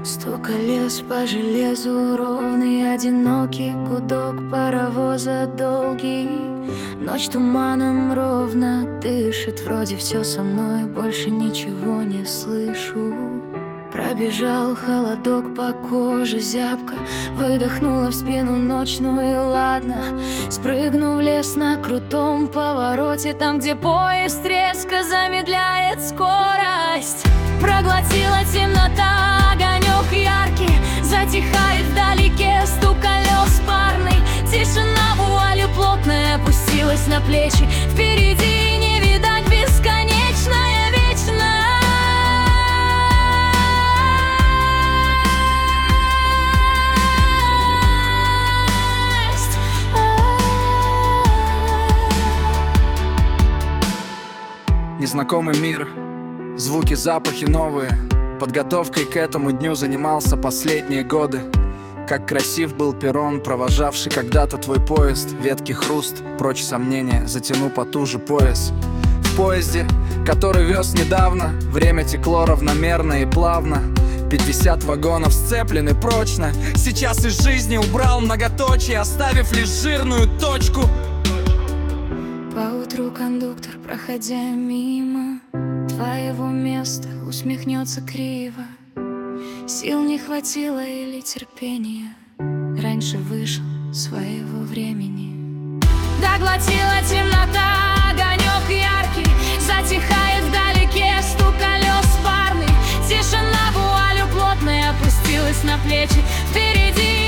Стук колес по железу, ровный одинокий гудок паровоза долгий. Ночь туманом ровно дышит, вроде все со мной, больше ничего не слышу. Пробежал холодок по коже, зябко выдохнула в спину ночь, ну и ладно. Спрыгну в лес на крутом повороте, там, где поезд резко замедляет скорость. Проглотила темнота, огонек яркий, затихает вдалеке стук колес парный. Тишина вуалью плотная опустилась на плечи, впереди не видать бесконечная вечность. Незнакомый мир, звуки, запахи новые. Подготовкой к этому дню занимался последние годы. Как красив был перрон, провожавший когда-то твой поезд. Ветки хруст, прочь сомнения, затяну потуже пояс. В поезде, который вез недавно, время текло равномерно и плавно. 50 вагонов сцеплены прочно. Сейчас из жизни убрал многоточие, оставив лишь жирную точку. Поутру кондуктор, проходя мимо твоего места, усмехнется криво. Сил не хватило или терпения, раньше вышел своего времени. Доглотила темнота, огонек яркий, затихает вдалеке стук колес парный. Тишина вуалью плотной опустилась на плечи, впереди